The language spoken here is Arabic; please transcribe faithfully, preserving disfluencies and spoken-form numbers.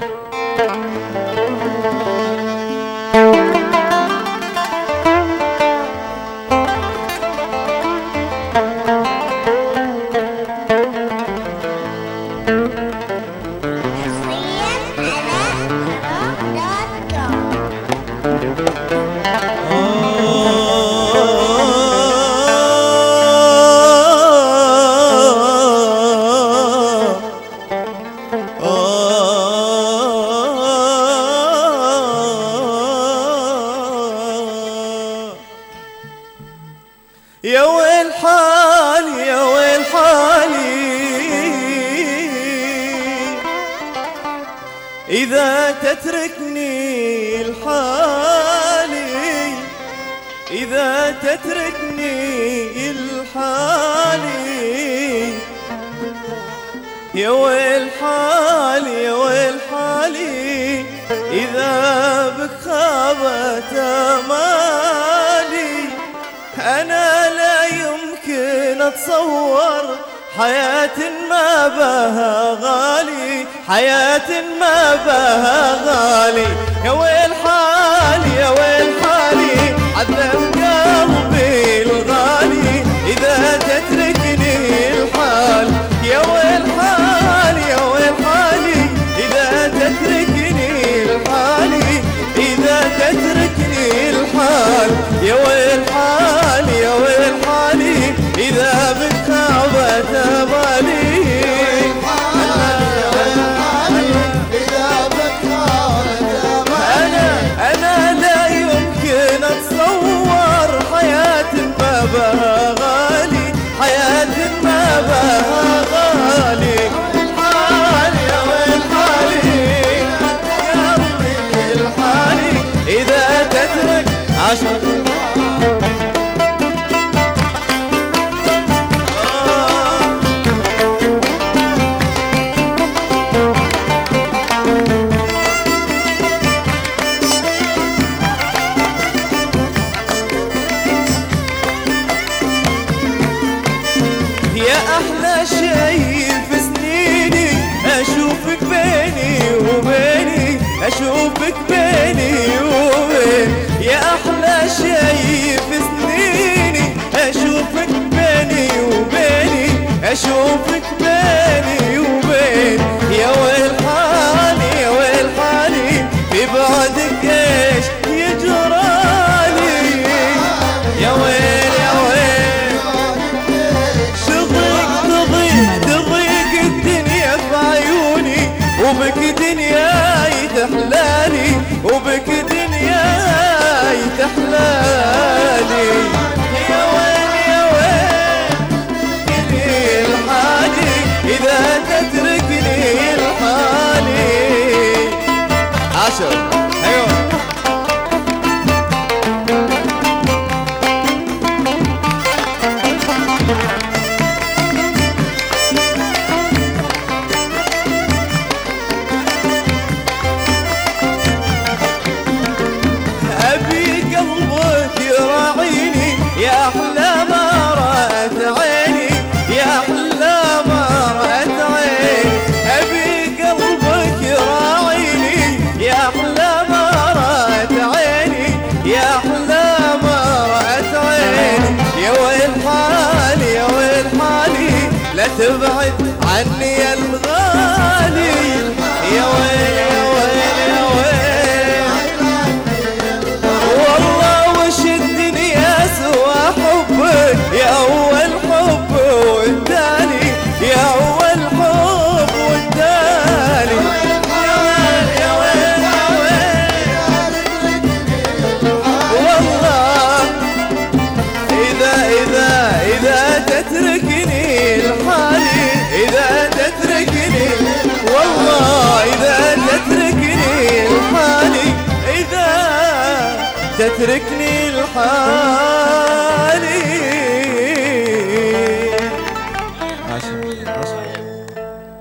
يا ويل حالي يا ويل حالي إذا تتركني الحالي، إذا تتركني الحالي. يا ويل حالي يا ويل حالي إذا بك خابت آمالي. أنا لا يمكن أتصور حياة ما بها غالي، حياة ما بها غالي. يا ويل حالي يا ويل حالي عذب قلبي الغالي إذا تتركني الحال. يا ويل حالي يا ويل حالي إذا تتركني الحالي، إذا تتركني الحال. يا ويل حالي يا ويل حالي إذا بك خابت آمالي. أنا أنا لا يمكن أتصور حياة ما بها غالي، حياة ما بها غالي. حالي يا ويل حالي يا ربي الحالي إذا تترك عشق. يا أحلى شيء في سنيني أشوفك بيني وبيني، أشوفك بيني وبيني. يا أحلى شيء في سنيني أشوفك بيني وبيني، أشوفك بيني وبيني. يا ويل حالي يا ويل حالي في بعدك إيش يجرالي. يا ويل يا ويل تضيق تضيق الدنيا في عيوني، وبك دنياي تحلالي، وبك دنياي تحلالي. يا ويل يا ويل الحالي إذا تتركني الحالي. عشر أيوه يا أحلى ما رأت عيني، يا أحلى ما رأت عيني. أبي قلبك يراعيني يا أحلى ما رأت عيني، يا أحلى ما رأت عيني. يا ويل حالي يا ويل حالي لا تبعد عني يا الغالي. يا ويل يا ويل يا ويل والله وش الدنيا سوى حبك. يا أول حب والتالي، يا أول حب والتالي. يا ويل يا ويل يا ويل والله إذا إذا إذا تتركني الحالي، إذا تتركني والله إذا تتركني الحالي، إذا تتركني الحال.